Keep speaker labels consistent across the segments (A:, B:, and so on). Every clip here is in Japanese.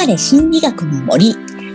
A: 流れ心理学の森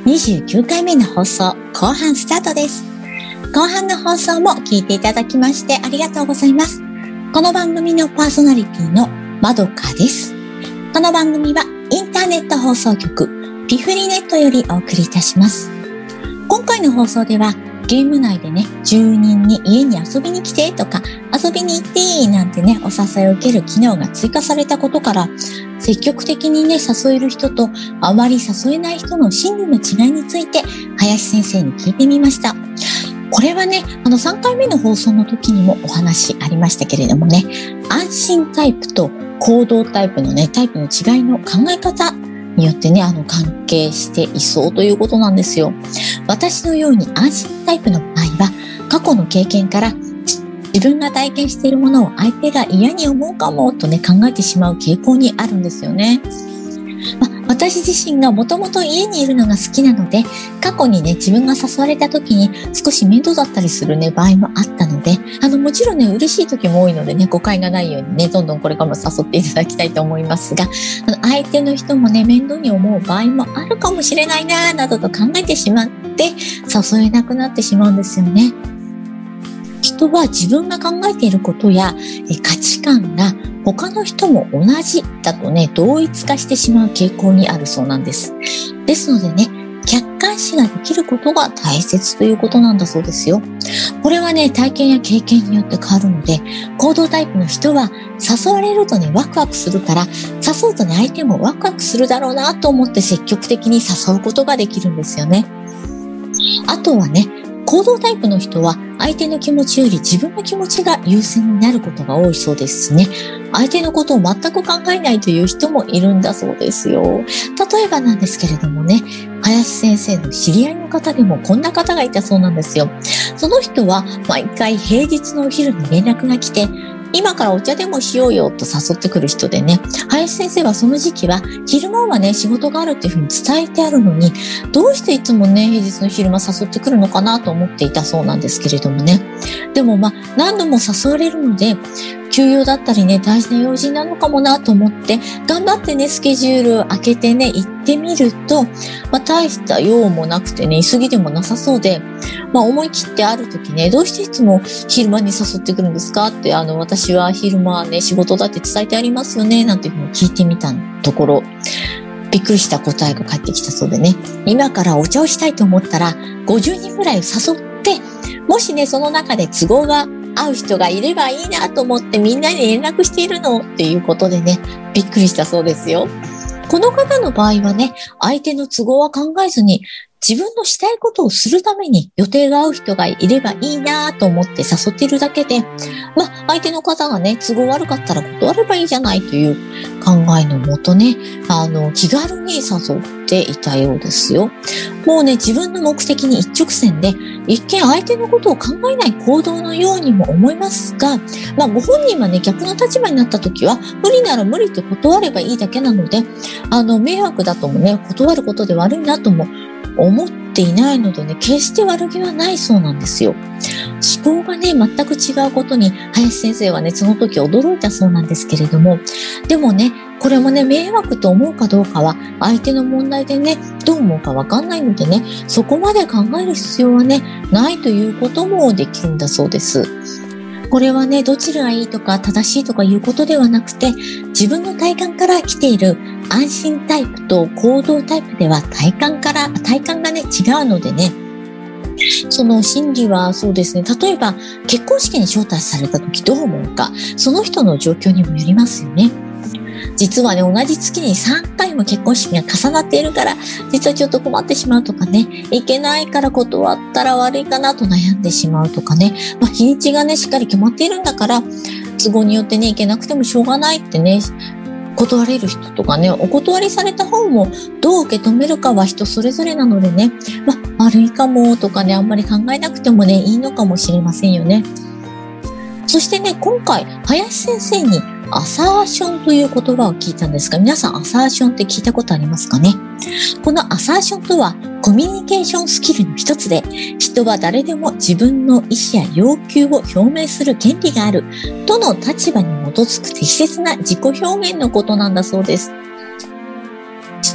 A: 29回目の放送後半スタートです。後半の放送も聞いていただきましてありがとうございます。この番組のパーソナリティのまどかです。この番組はインターネット放送局ピフリネットよりお送りいたします。今回の放送ではゲーム内でね、住人に家に遊びに来てとか遊びに行っていいなんてね、お誘いを受ける機能が追加されたことから、積極的にね、誘える人とあまり誘えない人の心理の違いについて林先生に聞いてみました。これはね、3回目の放送の時にもお話ありましたけれどもね、安心タイプと行動タイプのね、タイプの違いの考え方によってね、関係していそうということなんですよ。私のように安心タイプの場合は、過去の経験から自分が体験しているものを相手が嫌に思うかもとね、考えてしまう傾向にあるんですよね。私自身がもともと家にいるのが好きなので、過去にね、自分が誘われた時に少し面倒だったりするね、場合もあったので、もちろんね、嬉しい時も多いのでね、誤解がないようにね、どんどんこれからも誘っていただきたいと思いますが、相手の人もね、面倒に思う場合もあるかもしれないな、などと考えてしまって、誘えなくなってしまうんですよね。人は自分が考えていることや価値観が他の人も同じだとね、同一化してしまう傾向にあるそうなんです。ですのでね、客観視ができることが大切ということなんだそうですよ。これはね、体験や経験によって変わるので、行動タイプの人は誘われるとね、ワクワクするから、誘うとね、相手もワクワクするだろうなと思って積極的に誘うことができるんですよね。あとはね、行動タイプの人は相手の気持ちより自分の気持ちが優先になることが多いそうですね。相手のことを全く考えないという人もいるんだそうですよ。例えばなんですけれどもね、林先生の知り合いの方でもこんな方がいたそうなんですよ。その人は毎回平日のお昼に連絡が来て、今からお茶でもしようよと誘ってくる人でね、林先生はその時期は昼間はね、仕事があるっていうふうに伝えてあるのに、どうしていつもね、平日の昼間誘ってくるのかなと思っていたそうなんですけれどもね。でも何度も誘われるので、休養だったりね、大事な用事なのかもなと思って、頑張ってね、スケジュール開けてね、行ってみると、大した用もなくてね、急ぎでもなさそうで、思い切ってある時ね、どうしていつも昼間に誘ってくるんですかって、私は昼間はね、仕事だって伝えてありますよね、なんていうふうに聞いてみたところ、びっくりした答えが返ってきたそうでね、今からお茶をしたいと思ったら、50人ぐらいを誘って、もしね、その中で都合が合う人がいればいいなと思ってみんなに連絡しているのっていうことでね、びっくりしたそうですよ。この方の場合はね、相手の都合は考えずに自分のしたいことをするために予定が合う人がいればいいなと思って誘っているだけで、相手の方がね、都合悪かったら断ればいいじゃないという考えのもとね、気軽に誘っていたようですよ。もうね、自分の目的に一直線で、一見相手のことを考えない行動のようにも思いますが、ご本人はね、逆の立場になった時は、無理なら無理と断ればいいだけなので、迷惑だともね、断ることで悪いなとも思っていないのでね、決して悪気はないそうなんですよ。思考がね、全く違うことに、林先生はね、その時驚いたそうなんですけれども、でもね、これもね、迷惑と思うかどうかは、相手の問題でね、どう思うかわかんないのでね、そこまで考える必要はね、ないということもできるんだそうです。これはね、どちらがいいとか正しいとかいうことではなくて、自分の体感から来ている安心タイプと行動タイプでは体感がね、違うのでね、その心理はそうですね、例えば結婚式に招待された時どう思うか、その人の状況にもよりますよね。実はね、同じ月に3回も結婚式が重なっているから、実はちょっと困ってしまうとかね、いけないから断ったら悪いかなと悩んでしまうとかね、日にちがね、しっかり決まっているんだから、都合によってね、いけなくてもしょうがないってね、断れる人とかね、お断りされた方もどう受け止めるかは人それぞれなのでね、悪いかもとかね、あんまり考えなくてもね、いいのかもしれませんよね。そしてね、今回、林先生にアサーションという言葉を聞いたんですが、皆さんアサーションって聞いたことありますかね？このアサーションとはコミュニケーションスキルの一つで、人は誰でも自分の意思や要求を表明する権利があるとの立場に基づく適切な自己表現のことなんだそうです。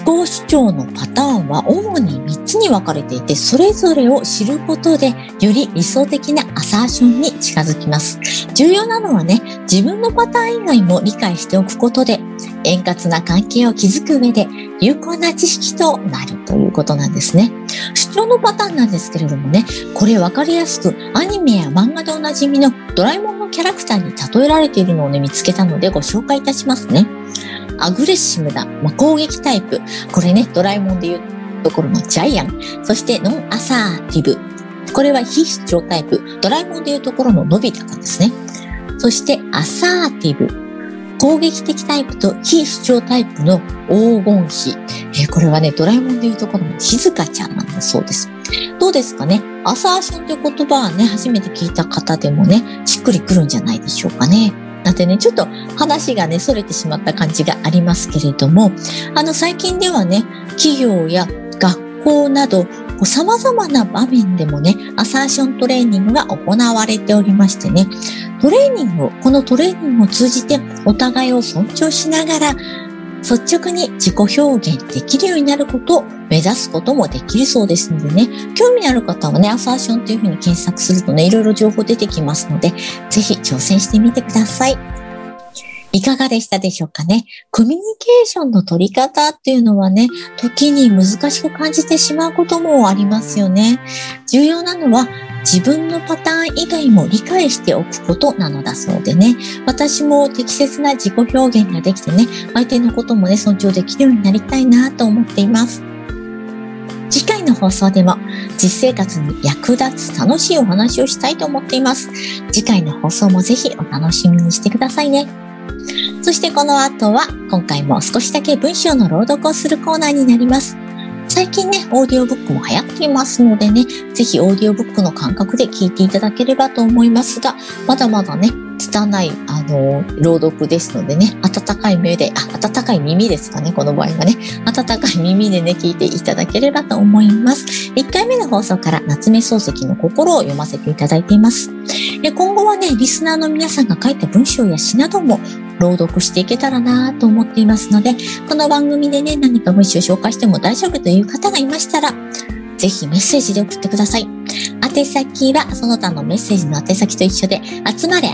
A: 考主張のパターンは主に3つに分かれていて、それぞれを知ることでより理想的なアサーションに近づきます。重要なのはね、自分のパターン以外も理解しておくことで円滑な関係を築く上で有効な知識となるということなんですね。主張のパターンなんですけれどもね、これ分かりやすくアニメや漫画でおなじみのドラえもんのキャラクターに例えられているのをね見つけたのでご紹介いたしますね。アグレッシブな、攻撃タイプ。これね、ドラえもんでいうところのジャイアン。そしてノンアサーティブ。これは非主張タイプ。ドラえもんでいうところののび太くんですね。そしてアサーティブ。攻撃的タイプと非主張タイプの黄金比。これはね、ドラえもんでいうところの静香ちゃんなんだそうです。どうですかね。アサーションという言葉はね、初めて聞いた方でもね、しっくりくるんじゃないでしょうかね。なんてね、ちょっと話がね、逸れてしまった感じがありますけれども、最近ではね、企業や学校など、様々な場面でもね、アサーショントレーニングが行われておりましてね、このトレーニングを通じてお互いを尊重しながら、率直に自己表現できるようになることを目指すこともできるそうですのでね、興味のある方はね、アサーションというふうに検索するとね、いろいろ情報出てきますので、ぜひ挑戦してみてください。いかがでしたでしょうかね。コミュニケーションの取り方っていうのはね、時に難しく感じてしまうこともありますよね。重要なのは自分のパターン以外も理解しておくことなのだそうでね。私も適切な自己表現ができてね、相手のこともね、尊重できるようになりたいなと思っています。次回の放送でも実生活に役立つ楽しいお話をしたいと思っています。次回の放送もぜひお楽しみにしてくださいね。そしてこの後は今回も少しだけ文章の朗読をするコーナーになります。最近ね、オーディオブックも流行っていますのでね、ぜひオーディオブックの感覚で聞いていただければと思いますが、まだまだね、拙い朗読ですのでね、温かい耳ですかね、この場合はね、温かい耳でね、聞いていただければと思います。1回目の放送から夏目漱石の心を読ませていただいています。今後はね、リスナーの皆さんが書いた文章や詩なども朗読していけたらなと思っていますので、この番組でね、何か文章を紹介しても大丈夫という方がいましたら、ぜひメッセージで送ってください。宛先はその他のメッセージの宛先と一緒で、集まれ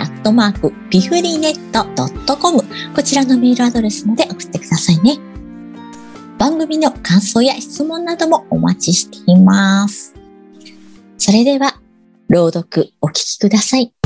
A: @pifrinet.com こちらのメールアドレスまで送ってくださいね。番組の感想や質問などもお待ちしています。それでは朗読お聞きください。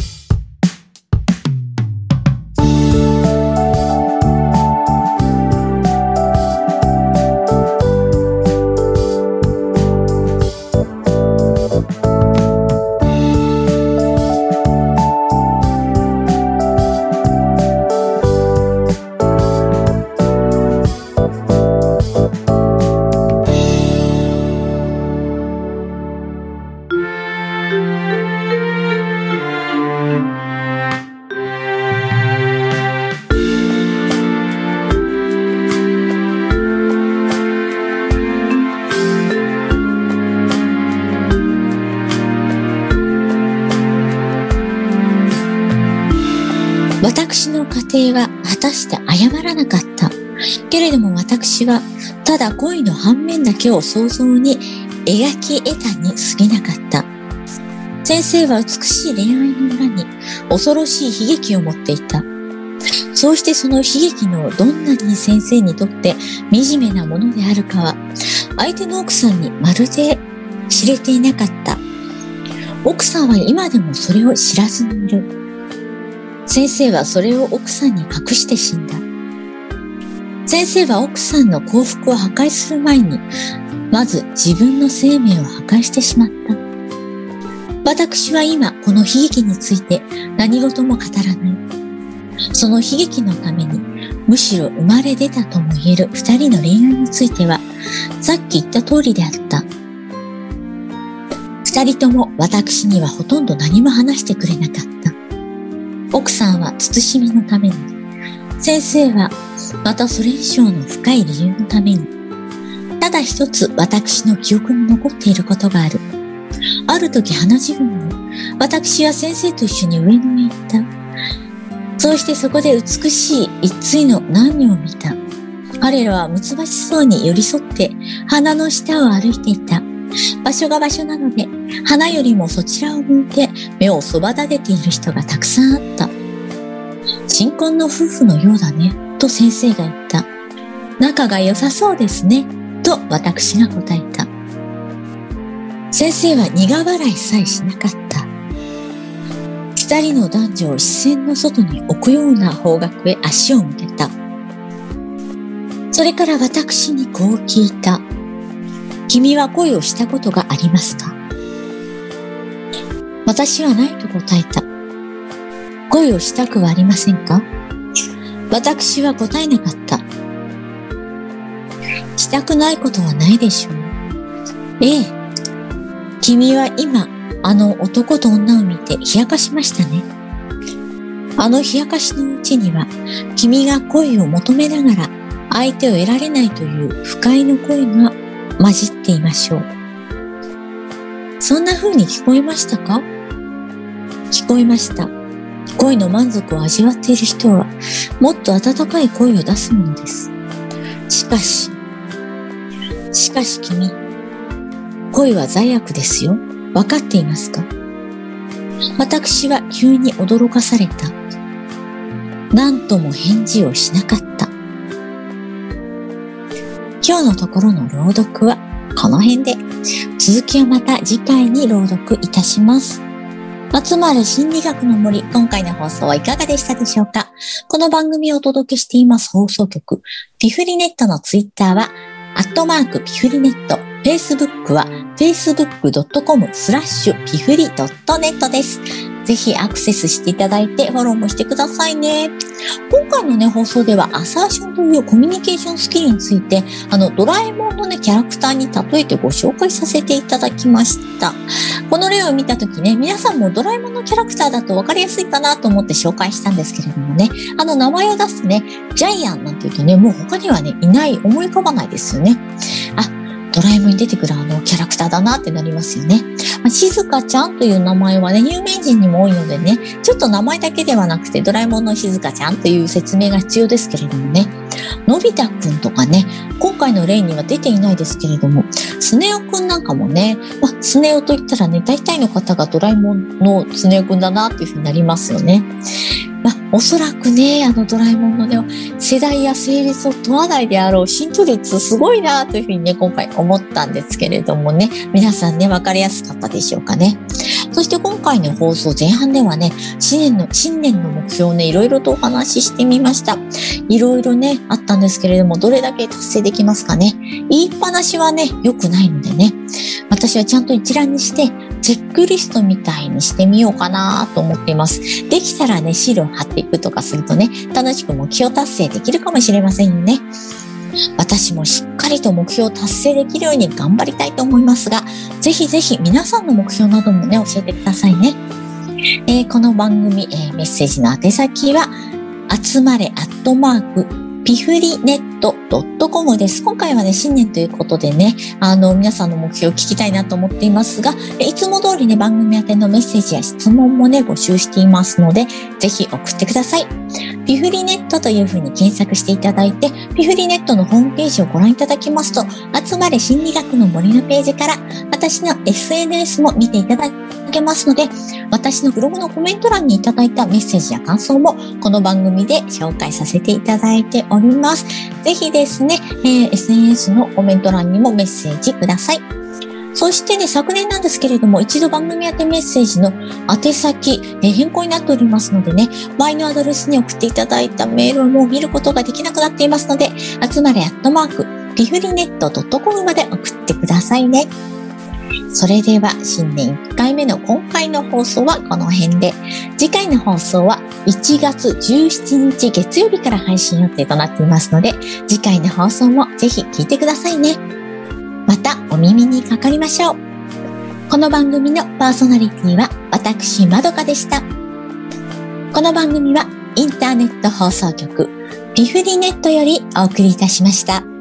A: 私の家庭は果たして謝らなかった。けれども私はただ恋の反面だけを想像に描き得たに過ぎなかった。先生は美しい恋愛の裏に恐ろしい悲劇を持っていた。そうしてその悲劇のどんなに先生にとって惨めなものであるかは相手の奥さんにまるで知れていなかった。奥さんは今でもそれを知らずにいる。先生はそれを奥さんに隠して死んだ。先生は奥さんの幸福を破壊する前に、まず自分の生命を破壊してしまった。私は今この悲劇について何事も語らない。その悲劇のために、むしろ生まれ出たとも言える二人の恋愛については、さっき言った通りであった。二人とも私にはほとんど何も話してくれなかった。奥さんは慎みのために、先生はまたそれ以上の深い理由のために、ただ一つ私の記憶に残っていることがある。ある時花自分に、私は先生と一緒に上野へ行った。そうしてそこで美しい一対の男女を見た。 彼らはむつばしそうに寄り添って花の下を歩いていた。場所が場所なので、花よりもそちらを向いて目をそば立てている人がたくさんあった。新婚の夫婦のようだね、と先生が言った。仲が良さそうですね、と私が答えた。先生は苦笑いさえしなかった。二人の男女を視線の外に置くような方角へ足を向けた。それから私にこう聞いた。君は恋をしたことがありますか？私はないと答えた。恋をしたくはありませんか？私は答えなかった。したくないことはないでしょう。ええ。君は今、あの男と女を見て冷やかしましたね。あの冷やかしのうちには、君が恋を求めながら相手を得られないという不快の声が混じっていましょう。そんな風に聞こえましたか？聞こえました。恋の満足を味わっている人は、もっと温かい声を出すものです。しかし君、恋は罪悪ですよ。わかっていますか？私は急に驚かされた。何とも返事をしなかった。今日のところの朗読はこの辺で、続きはまた次回に朗読いたします。集まる心理学の森、今回の放送はいかがでしたでしょうか？この番組をお届けしています放送局、ピフリネットのツイッターは、@ピフリネット、Facebook は facebook.com/pifri.net です。ぜひアクセスしていただいてフォローもしてくださいね。今回のね、放送ではアサーションというコミュニケーションスキルについて、ドラえもんのね、キャラクターに例えてご紹介させていただきました。この例を見たときね、皆さんもドラえもんのキャラクターだと分かりやすいかなと思って紹介したんですけれどもね、名前を出すね、ジャイアンなんて言うとね、もう他にはね、いない、思い浮かばないですよね。ドラえもんに出てくるキャラクターだなってなりますよね。しずかちゃんという名前はね、有名人にも多いのでね、ちょっと名前だけではなくて、ドラえもんのしずかちゃんという説明が必要ですけれどもね、のび太くんとかね、今回の例には出ていないですけれども、スネ夫くんなんかもね、スネ夫と言ったらね、大体の方がドラえもんのスネ夫くんだなっていうふうになりますよね。おそらくね、ドラえもんのね、世代や性別を問わないであろう浸透率すごいなというふうにね、今回思ったんですけれどもね、皆さんね、わかりやすかったでしょうかね。そして今回の放送前半ではね、新年の目標をね、いろいろとお話ししてみました。いろいろね、あったんですけれども、どれだけ達成できますかね。言いっぱなしはね、良くないのでね、私はちゃんと一覧にして、チェックリストみたいにしてみようかなと思っています。できたらね、シールを貼っていくとかするとね、楽しく目標達成できるかもしれませんよね。私もしっかりと目標を達成できるように頑張りたいと思いますが、ぜひぜひ皆さんの目標などもね、教えてくださいね。この番組、メッセージの宛先は、集まれピフリネット .com です。今回はね、新年ということでね、皆さんの目標を聞きたいなと思っていますが、いつも通りね、番組宛てのメッセージや質問もね、募集していますので、ぜひ送ってください。ピフリネットというふうに検索していただいて、ピフリネットのホームページをご覧いただきますと、集まれ心理学の森のページから、私の SNS も見ていただけますので、私のブログのコメント欄にいただいたメッセージや感想もこの番組で紹介させていただいております。ぜひですね、SNS のコメント欄にもメッセージください。そしてね、昨年なんですけれども、一度番組宛てメッセージの宛先、変更になっておりますのでね、前のアドレスに送っていただいたメールをもう見ることができなくなっていますので、集まれピフリネット .com まで送ってくださいね。それでは新年1回目の今回の放送はこの辺で、次回の放送は1月17日月曜日から配信予定となっていますので、次回の放送もぜひ聞いてくださいね。またお耳にかかりましょう。この番組のパーソナリティは私まどかでした。この番組はインターネット放送局ピフリネットよりお送りいたしました。